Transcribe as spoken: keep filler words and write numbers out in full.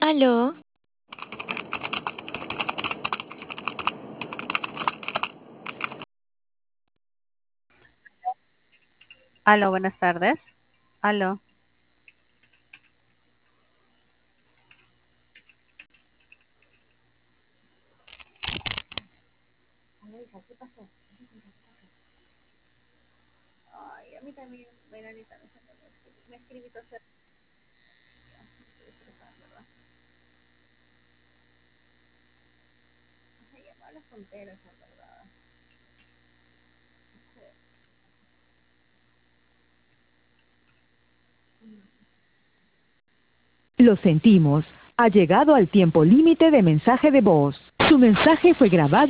Aló, Aló, buenas tardes. Aló. Lo sentimos. Ha llegado al tiempo límite de mensaje de voz. Su mensaje fue grabado